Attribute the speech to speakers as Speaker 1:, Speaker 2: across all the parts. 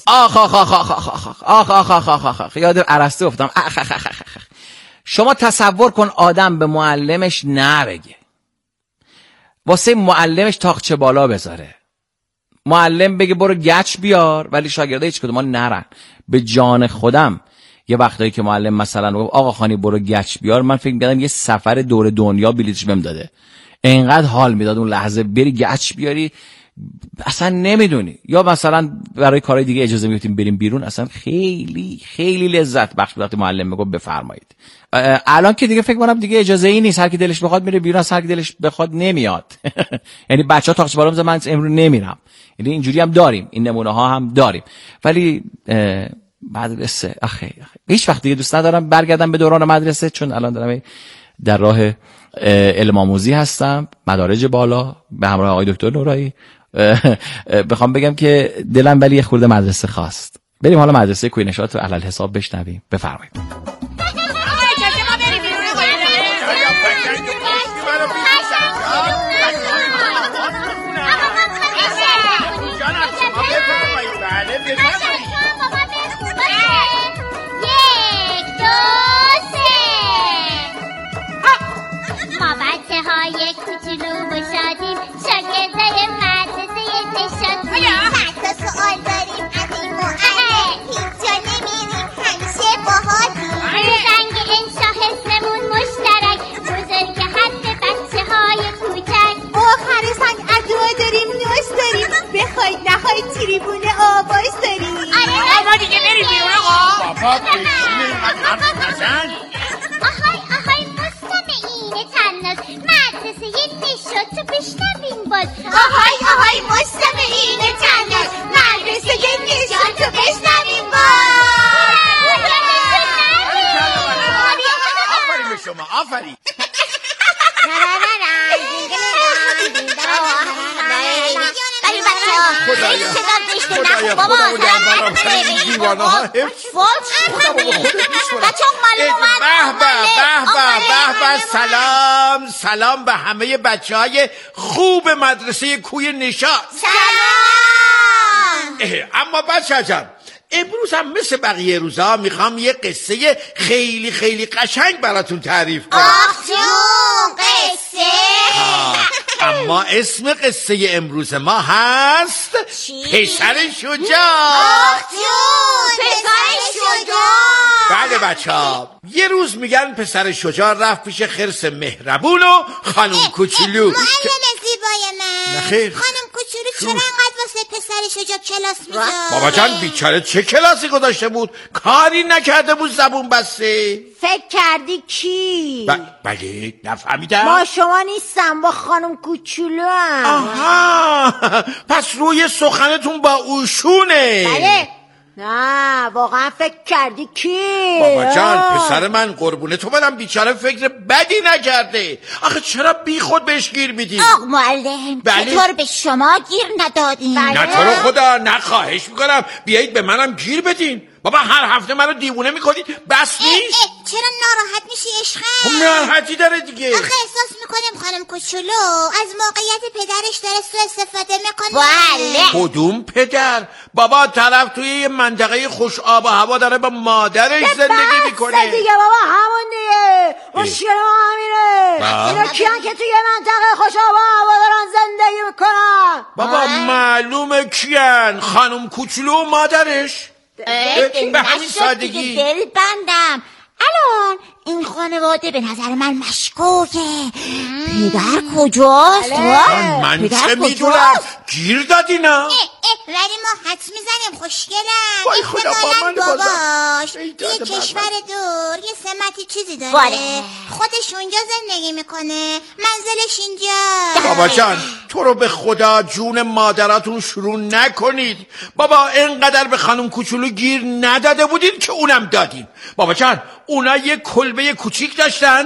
Speaker 1: آخ آخ آخ آخ آخ آخ آخ آخ آخ آخ آخ یاد ارسطو افتادم. شما تصور کن آدم به معلمش نبگه، واسه معلمش تاقچه بالا بذاره، معلم بگه برو گچ بیار ولی شاگرده هیچ کدوم نرن. به جان خودم یه وقتایی که معلم مثلا گفت آقا خانی برو گچ بیار، من فکر می‌کردم یه سفر دور دنیا بلیطش بهم داده. اینقدر حال میداد اون لحظه بری گچ بیاری، اصلا نمیدونی. یا مثلا برای کارهای دیگه اجازه میدیم بریم بیرون، اصلا خیلی خیلی لذت بخش وقتی معلم میگه بفرمایید. الان که دیگه فکر کنم دیگه اجازه ای نیست، هر کی دلش بخواد میره بیرون، هر کی دلش بخواد نمیاد. یعنی بچه‌ها تاقچه بالا میذارن، من امروز نمیرم. یعنی اینجوری هم داریم، این نمونه ها هم داریم. ولی مدرسه آخه هیچ وقت دیگه دوست ندارم برگردم به دوران مدرسه، چون الان دارم در راه علم آموزی هستم، مدارج بالا به همراه آقای دکتر نورایی. بخوام بگم که دلم ولی یه خورده مدرسه خواست. بریم حالا مدرسه کوی نشاط رو علل حساب بشنویم. بفرمایید.
Speaker 2: تریبون آواز داریم.
Speaker 3: ما دیگه بریم بیرون آقا.
Speaker 4: بابا بشینیم حرف نزن.
Speaker 2: آهای مستمعین تناز مدرسه نشاط رو بشنویم باز. آهای مستمعین تناز مدرسه نشاط رو بشنویم باز.
Speaker 4: آفرین به شما، آفرین. خدایا
Speaker 2: بابا
Speaker 4: دیوانه ها به سلام به همه بچه های خوب مدرسه کوی نشاط.
Speaker 2: سلام.
Speaker 4: اما بچه جان، امروز هم مثل بقیه روزها میخوام یه قصه خیلی خیلی قشنگ براتون تعریف کنم.
Speaker 2: آخ جون قصه.
Speaker 4: اما اسم قصه امروز ما هست پسر شجاع.
Speaker 2: آخ جون پسر شجاع.
Speaker 4: بله بچه ها، یه روز میگن پسر شجاع رفت پیش خرس مهربون و خانم کوچولو.
Speaker 2: معلم زیبای من،
Speaker 4: نخیر
Speaker 2: خانم کوچولو چرا انقدر واسه پسر شجاع کلاس میذاره؟
Speaker 4: بابا جان بیچاره چه کلاسی گذاشته بود؟ کاری نکرده بود، زبون بسته.
Speaker 5: فکر کردی کی؟
Speaker 4: بله نفهمیدم.
Speaker 5: ما شما نیستم، با خانم کوچولو هم.
Speaker 4: آها پس روی سخنتون با اوشونه.
Speaker 5: بله. نه واقعا فکر کردی کی؟
Speaker 4: بابا جان پسر من قربونه تو برم، بیچاره فکر بدی نکرده. آخه چرا بی خود بهش گیر میدی؟
Speaker 2: آق معلم چطور به شما گیر ندادین؟
Speaker 4: نه تو رو خدا، نه خواهش میکنم بیایید به منم گیر بدین. بابا هر هفته منو دیوونه میکنید، بس نیست؟
Speaker 2: چرا ناراحت میشی عشقم؟
Speaker 4: خب ناراحتی داره دیگه.
Speaker 2: آخه احساس میکنیم خانم کوچولو از موقعیت پدرش داره سوء استفاده میکنه.
Speaker 5: بله.
Speaker 4: کدوم پدر؟ بابا طرف توی یه منطقه خوش آب و هوا داره با مادرش زندگی میکنه
Speaker 5: دیگه. بابا همون دیگه مشکل ما همینه. اینا کیان که توی منطقه خوش آب و هوا دارن زندگی میکنن؟
Speaker 4: بابا معلومه کیان، خانم کوچولو و مادرش. به همین سادگی.
Speaker 2: دل بندم. الان این خانواده به نظر من مشکوکه. پدر کجاست؟
Speaker 4: من چه میدونم، گیر دادی نه؟
Speaker 2: ولی ما حد میزنیم خوشگلم.
Speaker 4: وای خدا با من
Speaker 2: باباش یه کشور دور یه سمتی چیزی داره، خودش اونجا زندگی میکنه، منزلش اینجا.
Speaker 4: بابا جان تو رو به خدا جون مادراتون شروع نکنید. بابا اینقدر به خانم کوچولو گیر نداده بودین که اونم دادین. بابا جان اونا یه کلبه کوچیک داشتند،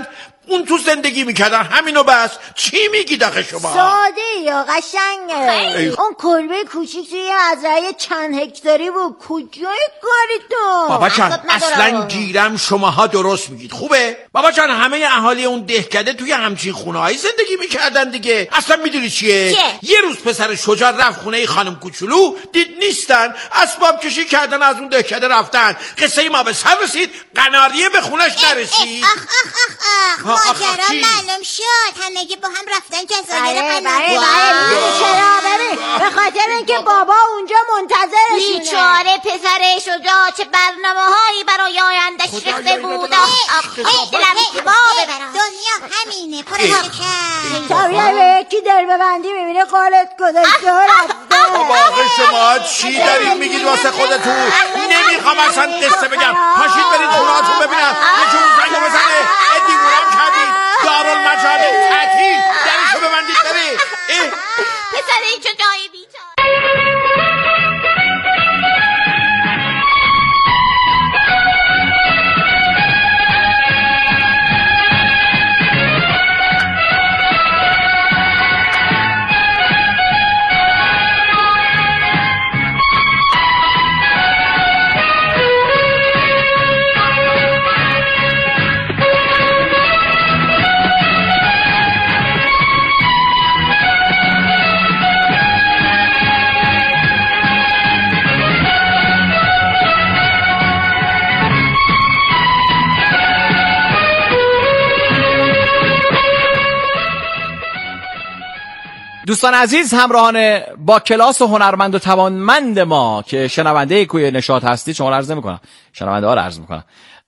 Speaker 4: اون تو زندگی میکردن، همینو بس. چی میگی داخل شما؟
Speaker 5: ساده یا قشنگه. اون کلبه کوچیک توی مزرعه چند هکتاری بود، کجای کاری تو؟
Speaker 4: بابا جان اصلا گیرم شماها درست میگید. خوبه بابا جان، همه اهالی اون دهکده توی همچین خونه‌ای زندگی میکردن دیگه. اصلا میدونی چیه؟ یه روز پسر شجاع رفت خونه خانم کوچولو، دید نیستن، اسباب کشی کردن از اون دهکده رفتن. قصه ما به سر رسید، قناریه به خونش نرسید.
Speaker 2: ماجرا معلوم شد، همگی با هم رفتن جزایر قناری.
Speaker 5: چرا؟ ببین به خاطر اینکه بابا اونجا منتظرشونه.
Speaker 2: بیچاره پسر شجاع، چه برنامه‌هایی برای آینده‌اش ریخته بود. دلم کبابه برام. دنیا همینه، پر حرکت.
Speaker 5: تا یکی در ببندی میبینه قالت گذاشته و رفته.
Speaker 4: بابا آخه شما چی دارین میگید واسه خودتون؟ نمیخوام اصلا قصه بگم. پاشید برید خونه‌هاتون ببینم یکی اون زنگو بزنه. دیوونم کردید، دارالمجانین تعطیل، درشو ببندید برید.
Speaker 2: پسر این شجاعی بیچاره.
Speaker 1: دوستان عزیز، همراهان با کلاس و هنرمند و توانمند ما که شنونده کوی نشاط هستید، شما رو عرض نمی‌کنم، شنونده ها رو عرض می‌کنم.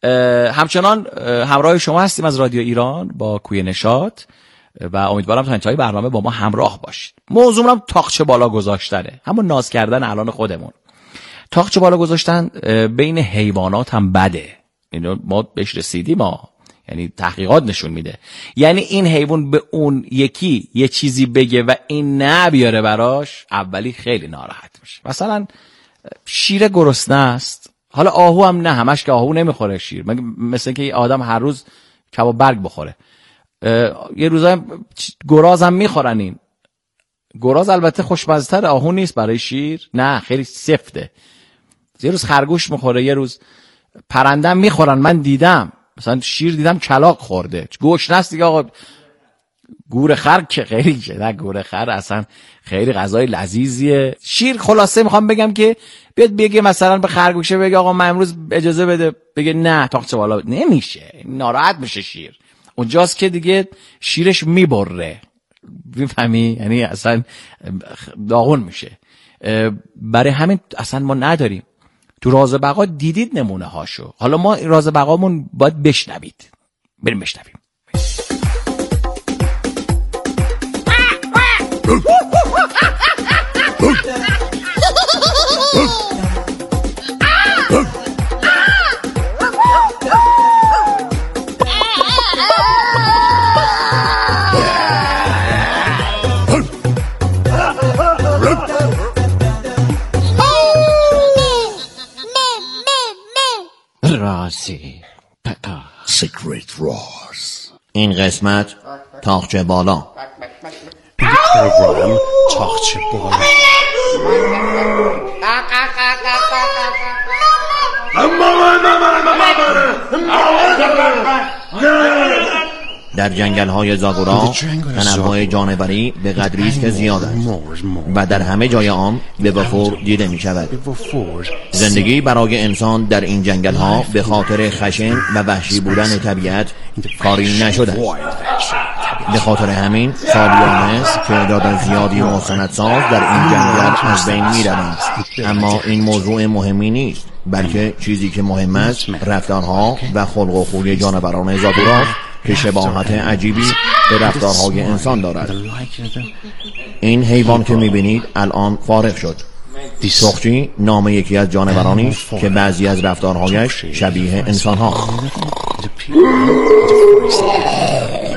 Speaker 1: همچنان همراه شما هستیم از رادیو ایران با کوی نشاط و امیدوارم تا انتهای برنامه با ما همراه باشید. موضوعمون تاقچه بالا گذاشتنه، همون ناز کردن الان خودمون. تاقچه بالا گذاشتن بین حیوانات هم بده. اینو ما بهش رسیدیم یعنی تحقیقات نشون میده. یعنی این حیوان به اون یکی یه چیزی بگه و این نبیاره براش، اولی خیلی ناراحت میشه. مثلا شیر گرسنه است، حالا آهو هم نه، همش که آهو نمیخوره شیر، مثل که یه آدم هر روز کباب برگ بخوره. یه روزا گراز هم میخورن. این گراز البته خوشمزه‌تر، آهو نیست برای شیر، نه خیلی سفته. یه روز خرگوش میخوره، یه روز پرنده میخورن. من دیدم مثلا شیر دیدم کلاغ خورده. گوشت نست دیگه آقا. گور خر که خیلی چه، نه گور خر اصلا خیلی غذای لذیذیه. شیر خلاصه میخوام بگم که بیاد بگه مثلا به خرگوشه بگه آقا من امروز اجازه بده، بگه نه تاقچه بالا نمیشه، ناراحت میشه شیر. اونجاست که دیگه شیرش میبره، میفهمی؟ یعنی اصلا داغون میشه. برای همین اصلا ما نداریم. تو راز بقا دیدید نمونه هاشو. حالا ما راز بقامون باید بشنوید. بریم بشنویم. رازی بقا
Speaker 6: Secret Rose.
Speaker 7: این قسمت تاقچه بالا.
Speaker 6: پروگرام تاقچه بالا.
Speaker 7: در جنگل‌های زاگورا تنوع جانوری به قدری است که زیاد است و در همه جای آن به وفور دیده می‌شود. زندگی برای انسان در این جنگل‌ها به خاطر خشن و وحشی بودن طبیعت کاری نشده. به خاطر همین سالیانه تعداد زیادی مستندساز در این جنگل از بین می‌روند. اما این موضوع مهمی نیست، بلکه چیزی که مهم است رفتارها و خلق و خوی جانوران زاگورا که شباهت عجیبی به رفتارهای انسان دارد. این حیوان که می‌بینید الان فارغ شد. سخچی نام یکی از جانورانی است که بعضی از رفتارهایش شبیه انسان‌ها.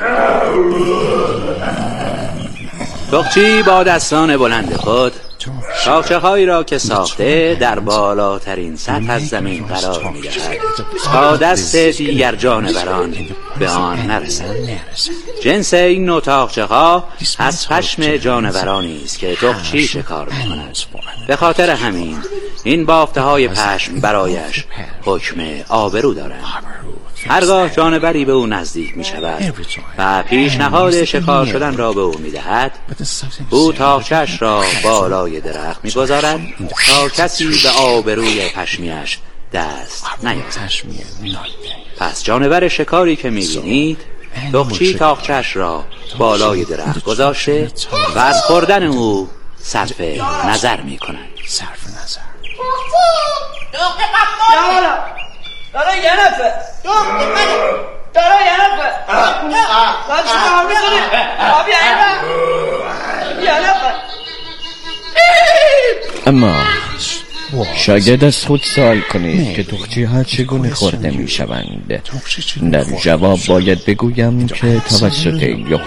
Speaker 8: سخچی با دستان بلند خود تاقچه‌هایی را که ساخته در بالاترین سطح از زمین قرار می‌دهد تا دست دیگر جانوران به آن نرسند. جنس این نوع تاقچه‌ها از پشم جانورانی است که تخچی شکار می‌کنند. به خاطر همین این بافته‌های پشم برایش حکم آبرو دارند. هرگاه جانوری به او نزدیک می شود و پیشنهاد شکار شدن را به او می دهد، او تاقچه‌اش را بالای درخت می گذارد تا کسی به آبروی پشمیش دست نیاورد. پس جانور شکاری که می بینید تخچی تاقچه‌اش را بالای درخت گذاشته و از خوردن او صرف نظر می کند.
Speaker 3: داره یه نفر داره یه نفر باید شما میکنی آبی یه نفر.
Speaker 9: اما شاید از خود سوال کنید که تخچی ها چگونه خورده می شوند. در جواب باید بگویم که توسط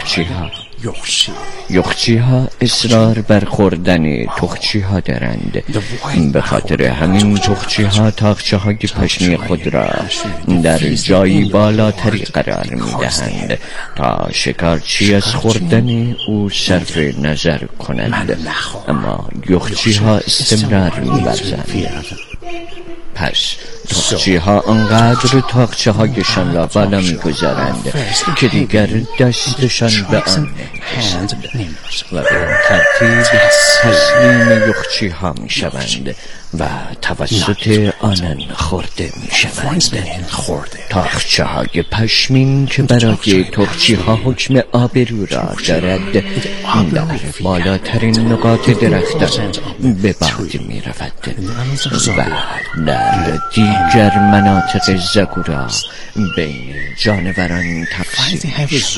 Speaker 9: یخچی ها اصرار بر خوردن تخچی ها دارند. به خاطر همین تخچی ها تاقچه های پشمی خود را در جایی بالاتری قرار می دهند تا شکارچی از خوردن او صرف نظر کنند. اما یخچی ها استمرار می ورزند. پس تاقچی ها انقدر تاقچه هایشان را بالا می گذارند که دیگر دستشان به آن نمی‌رسد و به ترتیب تسلیم یخچی ها می شوند و توسط آنان خورده می شوند. تاقچه های پشمین که برای تخچی ها حکم آبرو را دارد در بالاترین نقاط درختان به باد می رود و در دیگر مناطق زاگورا بین جانوران تقسیم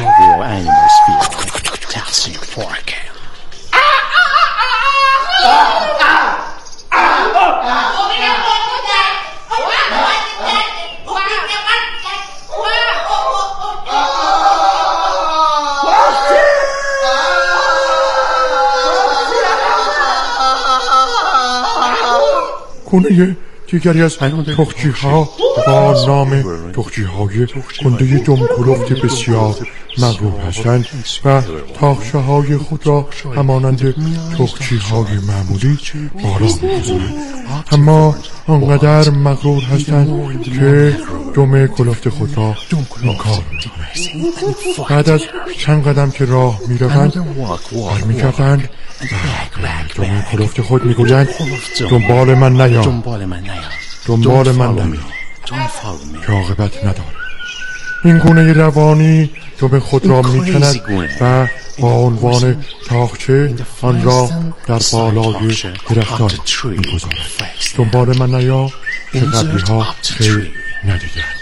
Speaker 6: گونه دیگری از تخچی ها با نام تخچی های گنده دم کلفت بسیار مغرور هستند و تاقچه های خود را همانند تخچی های معمولی بالا می‌گذارند، اما آنقدر مغرور هستند که دم کلفت خود را انکار می‌کنند. بعد از چند قدم که راه می‌روند برمی‌گردند و دم کلفت خود می‌گویند دنبال من نیا، دنبال من نیا که عاقبت نداره. این گونه روانی دم خود را می‌کند و با عنوان تاقچه آن را در بالای درختان می‌گذارد. دنبال من نیا که قبلی ها خیر ندیدند.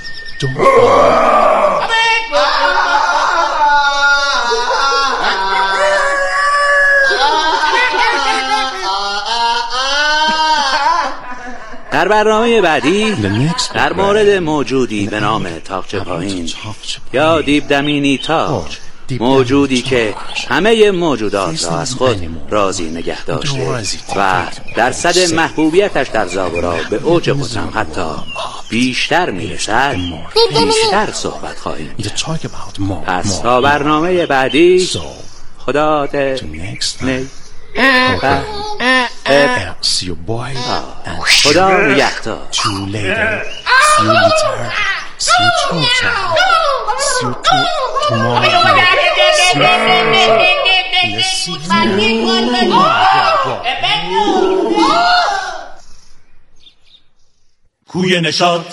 Speaker 8: در برنامه بعدی در مورد موجودی به نام تاقچه پایین یا دیبدمینی تاق، موجودی که همه موجودات را از خود راضی نگه داشته و درصد محبوبیتش در زاگورا به اوج خودم حتی بیشتر میرسد، بیشتر صحبت خواهیم. پس تا برنامه بعدی، خدا خدا نگهدار.
Speaker 10: کوی نشاط.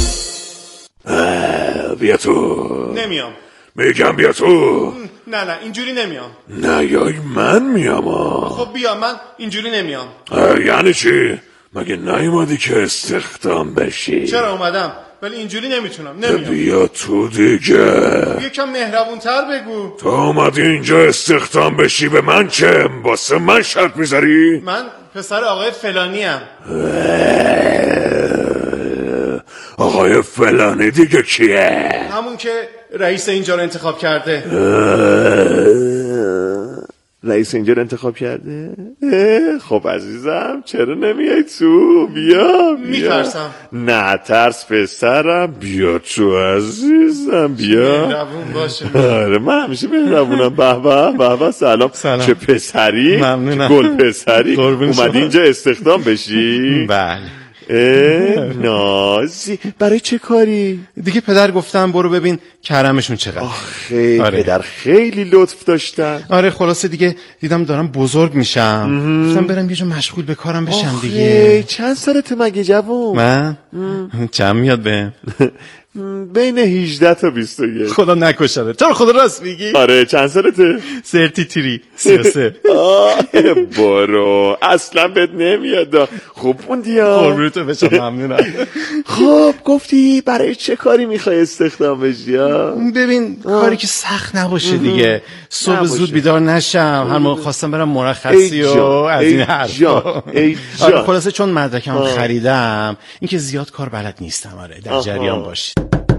Speaker 10: بیا تو.
Speaker 11: نمیام.
Speaker 10: میگم بیا تو.
Speaker 11: نه اینجوری نمیام.
Speaker 10: نه یای من میام.
Speaker 11: خب بیا، من اینجوری نمیام.
Speaker 10: یعنی چی؟ مگه نیومدی که استخدام بشی؟
Speaker 11: چرا اومدم ولی اینجوری نمیتونم. نمیام.
Speaker 10: بیا تو دیگه.
Speaker 11: یکم مهربونتر بگو.
Speaker 10: تو اومدی اینجا استخدام بشی، به من چه؟ واسه من شرط میذاری؟
Speaker 11: من پسر آقای فلانی ام.
Speaker 10: آقای فلانی دیگه کیه؟
Speaker 11: همون که رئیس اینجا رو انتخاب کرده.
Speaker 10: رئیس اینجا رو انتخاب کرده؟ خب عزیزم چرا نمیای تو؟ بیا
Speaker 11: میترسم.
Speaker 10: نه ترس پسرم، بیا تو عزیزم، بیا.
Speaker 11: مهربون باشه.
Speaker 10: آره من همیشه مهربونم. به به سلام. چه پسری؟
Speaker 11: ممنونم.
Speaker 10: گل پسری اومدی اینجا استخدام بشی؟
Speaker 11: بله.
Speaker 10: نازی برای چه کاری؟
Speaker 11: دیگه پدر گفتم برو ببین کرمشون چقدر.
Speaker 10: آره. پدر خیلی لطف داشتن.
Speaker 11: آره خلاصه دیگه دیدم دارم بزرگ میشم، گفتم برم یه جا مشغول به کارم بشم دیگه.
Speaker 10: چند سالته مگه جوون؟
Speaker 11: من؟ چند میاد بهم؟
Speaker 10: بین 18 تا 21.
Speaker 11: خدا نکشده. چرا خدا راست میگی؟
Speaker 10: آره چند سالته؟
Speaker 11: 33 33.
Speaker 10: برو اصلا بهت نمیاد. خوب موندی ها.
Speaker 11: قربونتو بشم. ممنونم.
Speaker 10: خب گفتی برای چه کاری میخوای استخدام بشی؟
Speaker 11: ببین کاری که سخت نباشه دیگه، صبح زود بیدار نشم، هر موقع خواستم برم مرخصی و از این حرفا. آره خلاصه چون مدرکم خریدم اینکه زیاد کار بلد نیستم. آره در جریان باشید.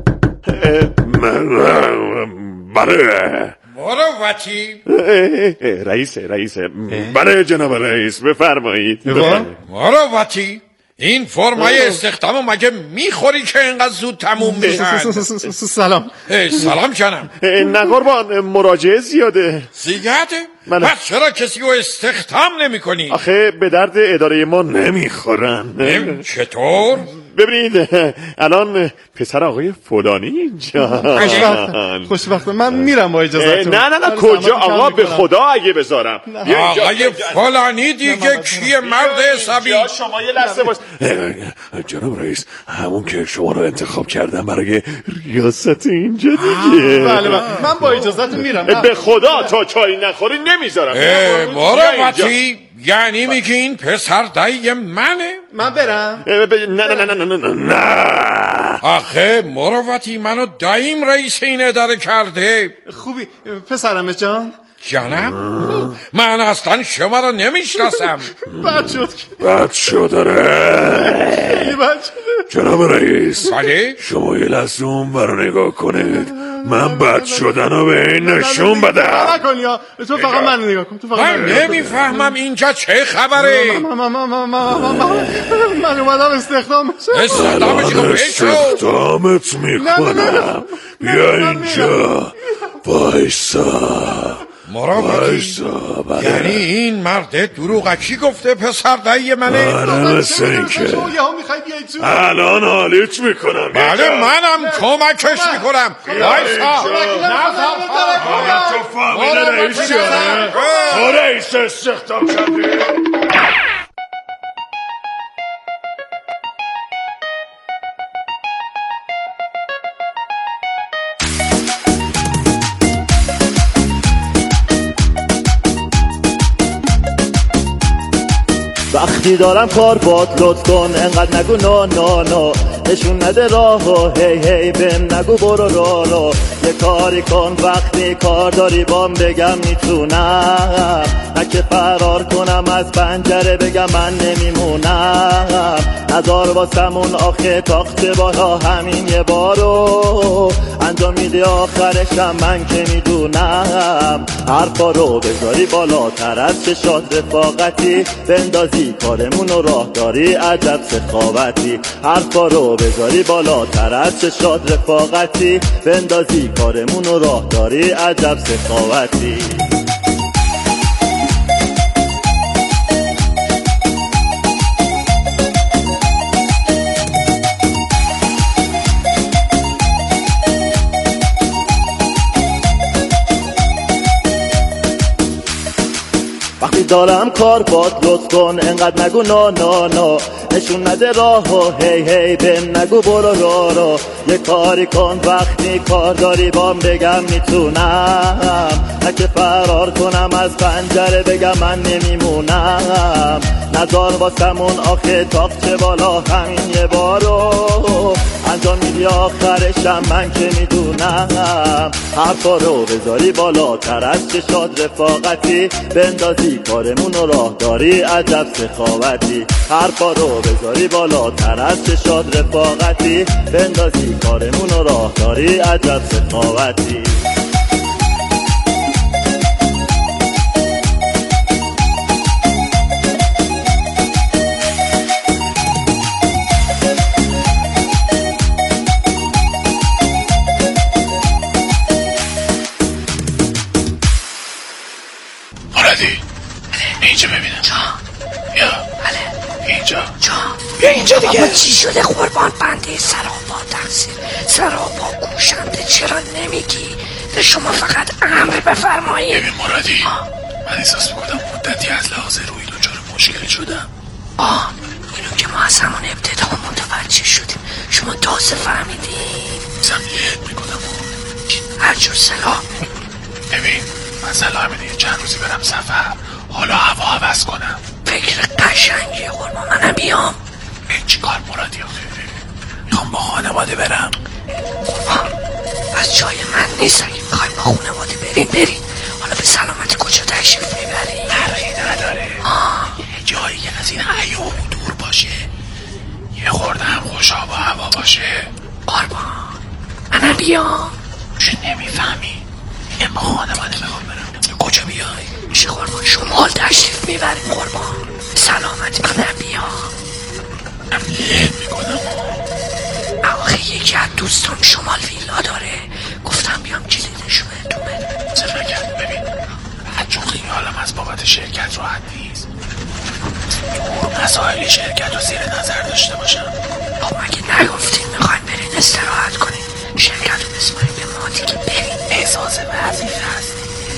Speaker 4: مروتی
Speaker 10: رئیس برای جناب رئیس بفرمایید.
Speaker 4: مروتی این فرمای استخدام مگه میخوری که اینقدر زود تموم میشن؟
Speaker 11: سلام.
Speaker 4: سلام جانم.
Speaker 10: نه قربان مراجعه زیاده.
Speaker 4: پس چرا کسی رو استخدام نمی کنی؟
Speaker 10: آخه به درد اداره ما نمیخورن.
Speaker 4: چطور؟
Speaker 10: ببینید الان پسر آقای فلانی اینجا.
Speaker 11: خوشبخت. من میرم با اجازهتون.
Speaker 10: نه کجا آقا، به خدا اگه بذارم.
Speaker 4: آقای فلانی دیگه کیه مرد حسابی؟
Speaker 10: شما یه لحظه باش. جناب رئیس همون که شما رو انتخاب کردم برای ریاست اینجا دیگه.
Speaker 11: بله من با اجازهتون میرم.
Speaker 10: به خدا تا چایی نخوری نمیذارم.
Speaker 4: مروتی یعنی میگی این پسر دایی منه؟
Speaker 11: من برم؟
Speaker 10: نه
Speaker 4: آخه مروتی منو داییم رئیس این اداره کرده.
Speaker 11: خوبی پسرم جان؟
Speaker 4: جانم؟ من اصلا شما رو نمیشناسم.
Speaker 10: بد شد جناب رئیس.
Speaker 4: بله؟
Speaker 10: شما یه لحظه اون برو نگاه کنید. من بد شدن رو به این نشون بدم.
Speaker 11: تو فقط من نگاه کن.
Speaker 4: من نمیفهمم اینجا چه خبره.
Speaker 11: من اومدم
Speaker 10: استخدامت میکنم. بیا اینجا وایسا.
Speaker 4: یعنی این مرد دروغکی گفته پسر دایی منه؟
Speaker 10: مثل این که الان حالیت میکنم.
Speaker 4: بله منم کمکش میکنم. وایسا.
Speaker 10: تو فامیل رئیس شده؟ تو رئیس استخدام کرده؟
Speaker 12: وقتی دارم کار باد لطف کن انقدر نگو نه نشون نده راهو هی بهم نگو برو رو یه کاری کن وقتی کار داری بام بگم میتونم نه که فرار کنم از پنجره بگم من نمیمونم نذار واسمون آخه تاخته بالا همین یه بارو انجام میده آخرشم من که میدونم حرفا رو بذاری بالاتر از چشات رفاقتی بندازی کارمون رو راه داری عجب سخاوتی حرفا رو بذاری بالاتر از چشات رفاقتی بندازی کارمون رو راه داری عجب سخاوتی وقتی دارم کار باد لطف کن انقدر نگو نه نشون نده راهو هی بهم نگو برو رو یه کاری کن وقتی کار داری بام بگم میتونم نه که فرار کنم از پنجره بگم من نمیمونم نذار واسمون آخه تاقچه بالا همین یه بارو انجام میدی آخرشم من که میدونم حرفا رو بذاری بالاتر از چشات رفاقتی بندازی کارمون رو راه داری عجب سخاوتی حرفا رو بذاری بالاتر از چشات رفاقتی بندازی کارمون رو راه داری عجب سخاوتی
Speaker 10: مرادی اینجا ببینم. یا
Speaker 13: بله
Speaker 10: اینجا.
Speaker 13: بیا اینجا دیگه. چی شده قربان بنده سراپا تقصیر سراپا گوشنده چرا نمیگی؟ شما فقط امر بفرمایید.
Speaker 10: ببین مرادی من احساس میکنم مدتی از لحاظ روی دچار مشکل شدم.
Speaker 13: اینو که ما از همون ابتدا متوجه شدیم. شما تازه فهمیدیم.
Speaker 10: زمینیت میکنم
Speaker 13: هر جور سلام.
Speaker 10: ببین من سلام میدیم چند روزی برم سفر، حالا هوا عوض کنم.
Speaker 13: فکر قشنگیه قربان، منم بیام.
Speaker 10: چی کار مرادی آخه؟ میخوام با خانواده برم.
Speaker 13: از جای من نیست، اگه میخوایم با خانواده بریم. حالا به سلامت کجا تشریف میبریم؟
Speaker 10: فرقی نداره. یه جایی که از این عیوب دور باشه، یه خورده هم خوشاب و هوا باشه.
Speaker 13: قربان منم بیام.
Speaker 10: چه نمیفهمی؟ میگم با خانواده میخوام برم. کجا بیای؟
Speaker 13: میشه قربان شمال تشریف میبریم قربان. سلامتی منم بیام.
Speaker 10: امنیت میکنم.
Speaker 13: آخه یکی از دوستان شمال ویلا داره، گفتم بیام کلیدشو بهتون بدم.
Speaker 10: چه نکرد؟ ببین بعد چون خیالم از بابت شرکت راحت نیست، دور مسائل شرکت رو زیر نظر داشته باشم.
Speaker 13: خب مگه نگفتین میخوایم برین استراحت کنین؟ شرکت رو بسپاریم به ما دیگه برین.
Speaker 10: احساس وظیفه هست.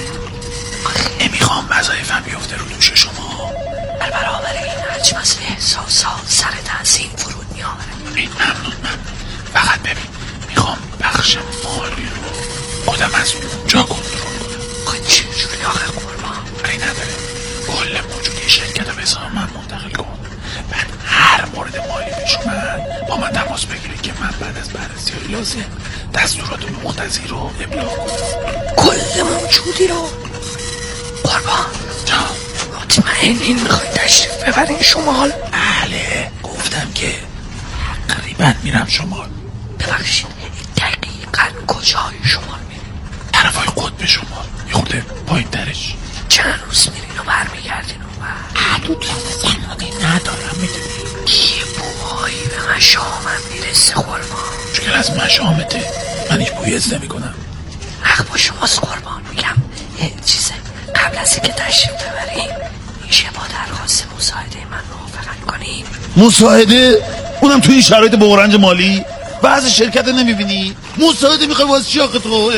Speaker 10: نمیخوام وظایفم بیفته رو دوش شما.
Speaker 13: در برابر این حجم از احساسات سر تحصیل فرود میآورم.
Speaker 10: ببین ممنون. فقط ببین میخوام بخش مالی رو خودم از اونجا کنترل کنم.
Speaker 13: خب چجوری آخه قربان؟
Speaker 10: کاری نداره، کل موجودی شرکت رو به حساب من منتقل کن. بعد هر مورد مالی پیش اومد با من تماس بگیرید که من بعد از بررسی لازم دستورات مقتضی رو ابلاغ کنم.
Speaker 13: کل موجودی رو قربان
Speaker 10: جان
Speaker 13: مطمئنین میخواین تشریف ببرین شمال؟
Speaker 10: بله گفتم که تقریبا میرم شمال.
Speaker 13: ببخشید دقیقا کجای شمال میرین؟
Speaker 10: طرفای قطب شمال، یه خورده پایین ترش.
Speaker 13: چند روز میرین و برمیگردین اون وقت؟
Speaker 10: حدودیت زنانه ندارم میدونی.
Speaker 13: یه بوهایی به مشامم میرسه قربان.
Speaker 10: مشکل از مشامته، من هیچ بویی حس نمیکنم.
Speaker 13: حق با شماست قربان. میگم یه چیزه قبل از اینکه تشریف ببریم میشه با درخواست مساعده من موافقت کنیم؟
Speaker 4: مساعده؟ اونم تو این شرایط بحران مالی؟ وضع شرکت نمیبینی؟ مساعده میخوای واسه چی آخه تو؟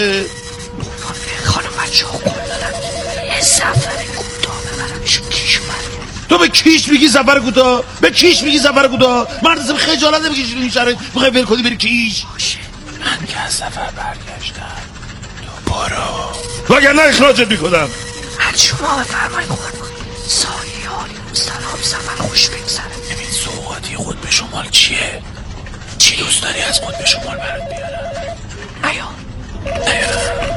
Speaker 13: خانم بچه ها قول دادم یه سفر کوتاه ببرمشون کیش بریم.
Speaker 4: تو به کیش میگی سفر کوتاه؟ به کیش میگی سفر کوتاه؟ مردم خجالت نمیکشی تو این شرایط میخوای ول کنی بری کیش؟
Speaker 13: باشه
Speaker 10: من که از سفر برگشتم دوباره
Speaker 4: وگرنه اخراجت میکنم.
Speaker 13: از شما بفرمایید قربان. سایه حالی مستراب سفر خوش بگذره.
Speaker 10: ببین سوغاتی قطب شمال چیه؟ چی دوست داری از قطب شمال برات بیارم؟ نیارم.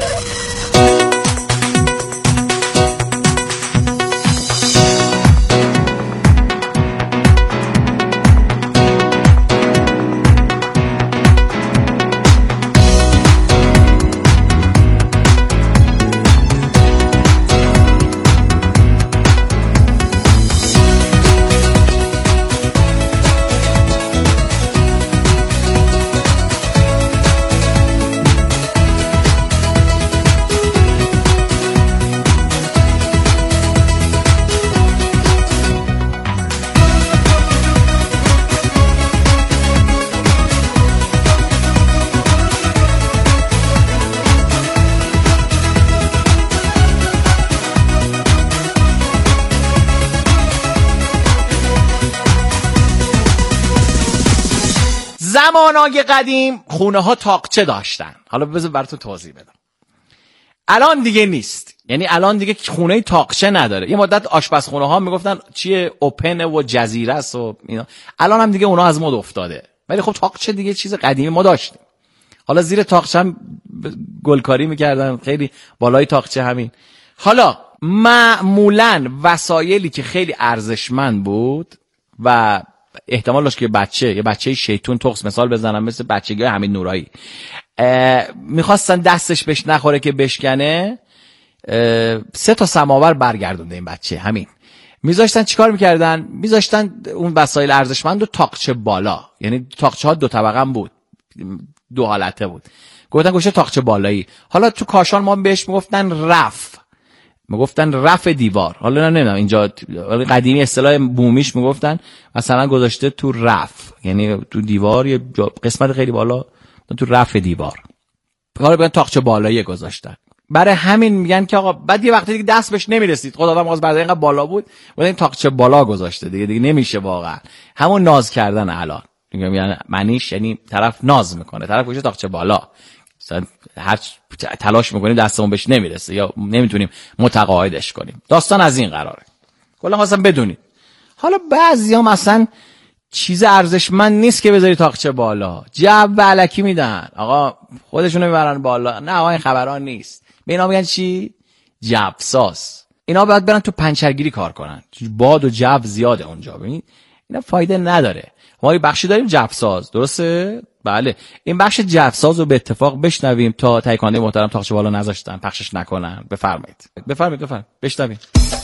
Speaker 1: زمانهای قدیم خونه ها تاقچه داشتن. حالا بذار براتون توضیح بدم. الان دیگه نیست، یعنی الان دیگه خونه تاقچه نداره. یه مدت آشپزخونه ها میگفتن چیه اوپن و جزیره است و اینا، الان هم دیگه اونا از مد افتاده. ولی خب تاقچه دیگه چیز قدیمی ما داشتیم. حالا زیر تاقچه هم گلکاری میکردن، خیلی بالای تاقچه همین. حالا معمولاً وسایلی که خیلی ارزشمند بود و احتمال داشت که یه بچه شیطون تخس مثال بزنم مثل بچگی حمید نورایی میخواستن دستش بهش نخوره که بشکنه، 3 تا سماور برگردونده این بچه. همین میذاشتن چیکار میکردن؟ میذاشتن اون وسایل ارزشمند رو تاقچه بالا، یعنی تاقچه ها 2 طبقه هم بود، 2 حالته بود، گفتن گوشه تاقچه بالایی. حالا تو کاشان ما بهش میگفتن رف، میگفتن رفع دیوار. حالا نمیدونم اینجا قدیمی اصطلاح بومیش میگفتن مثلا گذاشته تو رف، یعنی تو دیوار یه قسمت خیلی بالا تو رفع دیوار، حالا بگن تاقچه بالایی گذاشتن. برای همین میگن که آقا بعد یه وقتی دیگه دست بهش نمیرسید، خداوند ماز بعد اینقدر بالا بود این تاقچه بالا گذاشته دیگه نمیشه واقعا. همون ناز کردن الان میگم، معنیش یعنی طرف ناز میکنه، طرف گوشه تاقچه بالا، مثلا هر تلاش میکنیم دستمون بهش نمیرسه یا نمیتونیم متقاعدش کنیم. داستان از این قراره. کلا خواستم بدونید. حالا بعضیا مثلا چیز ارزشمند نیست که بذاری تاقچه بالا، جو الکی میدن، آقا خودشونو میبرن بالا. نه آقا این خبران نیست. به اینا میگن چی؟ جوساز. اینا باید برن تو پنچرگیری کار کنن، باد و جو زیاده اونجا. ببین اینا فایده نداره. ما یه بخشی داریم جوساز، درسته؟ بله. این بخش جوساز رو به اتفاق بشنویم تا تهیه کننده محترم تاقچه بالا نذاشتن پخشش نکنن. بفرمایید بشنویم.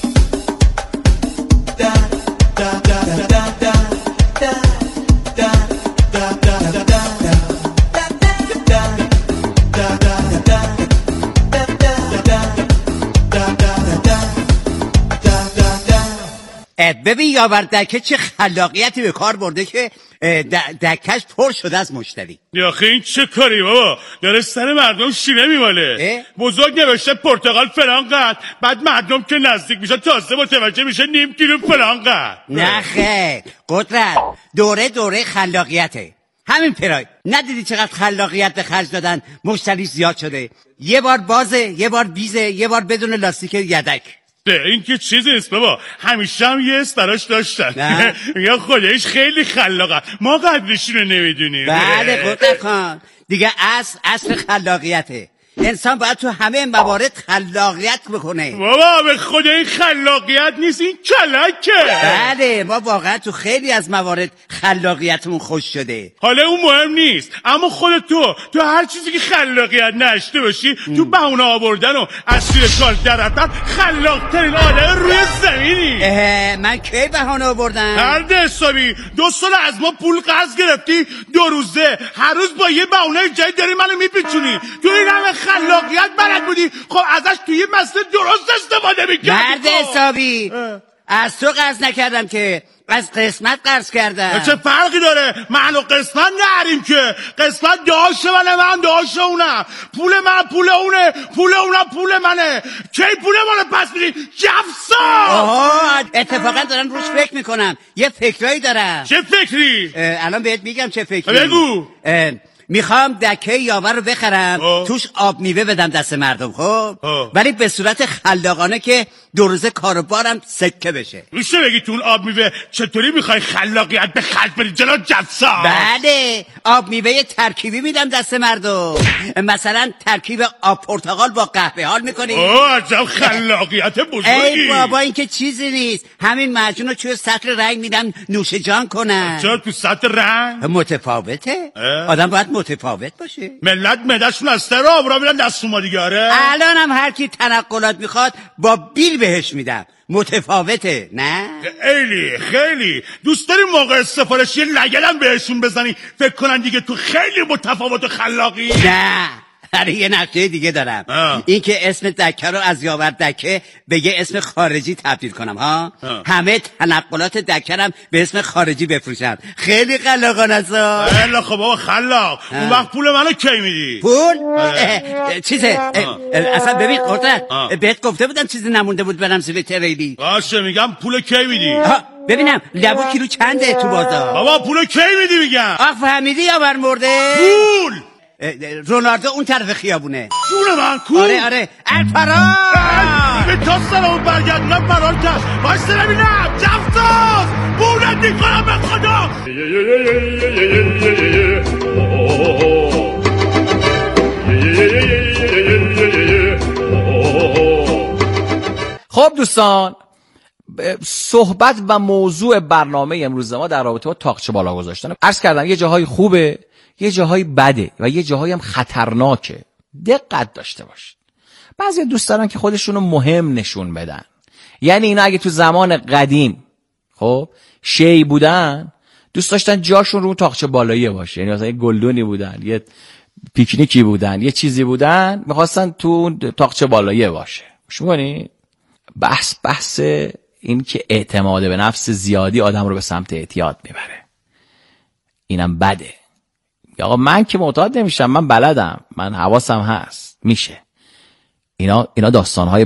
Speaker 14: ببین یاوردکه چه خلاقیتی به کار برده که دکش پر شده از مشتری.
Speaker 10: یاخه این چه کاری بابا؟ داره سر مردم شینه میماله. بزرگ نوشته پرتقال فلان قد، بعد مردم که نزدیک میشه تازه متوجه میشه نیم کیلو فلان قد.
Speaker 14: نه خیر قدرت، دوره خلاقیته. همین پرای ندیدی چقدر خلاقیت به خرج دادن، مشتری زیاد شده. یه بار بازه، یه بار بیزه، یه بار بدون لاستیک یدک.
Speaker 10: این که چیزی نیست بابا، همیشه هم یه استراش داشتن. یا خودش خیلی خلاقه، ما قدرشون رو نمیدونیم.
Speaker 14: بله قدرت خان، دیگه اصل خلاقیته. انسان باید تو همه موارد خلاقیت بکنه.
Speaker 10: بابا به خدا این خلاقیت نیست، این کلکه.
Speaker 14: بله ما واقعا تو خیلی از موارد خلاقیتمون خوش شده.
Speaker 10: حالا اون مهم نیست، اما خودت تو هر چیزی که خلاقیت نشته باشی تو بهونه آوردن و از زیر کار در رفتن خلاق‌ترین آدم روی زمینی.
Speaker 14: من کی بهونه آوردم؟
Speaker 10: هر حسابی 2 سال از ما پول قرض گرفتی، 2 روزه هر روز با یه بهونه جدید داری منو میپیچونی. تو این همه خلاقیت بلد بودی، خب ازش توی مسئله درست استفاده میکردی.
Speaker 14: مرد حسابی از تو قرض نکردم که، از قسمت قرض کردم.
Speaker 10: چه فرقی داره؟ من و قسمت نهریم که، قسمت داشت منه، من داشت اونم، پول من پول اونه، پول اونم پول منه. کی پول منو پس میدی؟ جفسا.
Speaker 14: اتفاقا دارم روش فکر میکنم، یه فکرایی دارم.
Speaker 10: چه فکری؟
Speaker 14: الان بهت میگم چه فکری.
Speaker 10: بگو.
Speaker 14: میخوام دکه یاور رو بخرم، توش آب میوه بدم دست مردم، خب ولی به صورت خلاقانه که 2 روزه کاروبارم سکه بشه.
Speaker 10: میشه بگی تو اون آب میوه چطوری میخوای خلاقیت به خرج بدی جناب جفسا؟
Speaker 14: بله آب میوه ترکیبی میدم دست مردم، مثلا ترکیب آب پرتقال با قهوه حال میکنی.
Speaker 10: عجب خلاقیت بزرگی.
Speaker 14: ای بابا این که چیزی نیست، همین معجون رو توی سطل رنگ میدم نوش جان کنن.
Speaker 10: چرا تو سطل رنگ؟
Speaker 14: متفاوته. آدم باید متفاوت باشه.
Speaker 10: ملت معده‌شون از سر آب میرن دست ما دیگه.
Speaker 14: الانم هر کی تنقلات میخواد با بیل بهش میدم. متفاوته نه؟
Speaker 10: خیلی دوست داری موقع سفارش یه لگدم بهشون بزنی فکر کنن دیگه تو خیلی متفاوت و خلاقی.
Speaker 14: نه یه نکته دیگه دارم. این که اسم دکه رو از یاور دکه به یه اسم خارجی تبدیل کنم همه تنقلات دکرم به اسم خارجی بفروشم. خیلی خلاقانه است.
Speaker 10: خب بابا خلاق. اون وقت پول منو کی میدی؟
Speaker 14: پول؟ چیزه اصلا ببین قدرت بهت گفته بودم چیزی نمونده بود برم زیر تریلی.
Speaker 10: باشه میگم پول کی میدی؟
Speaker 14: ببینم لبو کیلو چنده تو بازار؟
Speaker 10: بابا پول کی میدی میگم؟
Speaker 14: فهمیدی یاور مرده؟
Speaker 10: پول
Speaker 14: رونالدو اون طرف خیابونه.
Speaker 10: جون من کو؟
Speaker 14: آره الفرار
Speaker 10: به تا سرمون برگردونم فرار کرد. باشته نبینم جفتاز بونت میکنم به خدا.
Speaker 1: خب دوستان، صحبت و موضوع برنامه امروز ما در رابطه با تاقچه بالا گذاشتن. عرض کردم یه جاهای خوبه، یه جاهای بده و یه جاهای هم خطرناکه. دقت داشته باش. بعضی دوست دارن که خودشونو مهم نشون بدن. یعنی اینا اگه تو زمان قدیم خب شی بودن، دوست داشتن جاشون رو تاقچه بالایی باشه. یعنی مثلا یه گلدونی بودن، یه پیکنیکی بودن، یه چیزی بودن، میخواستن تو تاقچه بالایی باشه. شو می‌کنی؟ بحث این که اعتماد به نفس زیادی آدم رو به سمت اعتیاد میبره. اینم بده. آقا من که معتاد نمیشم، من بلدم، من حواسم هست، میشه. اینا داستانهای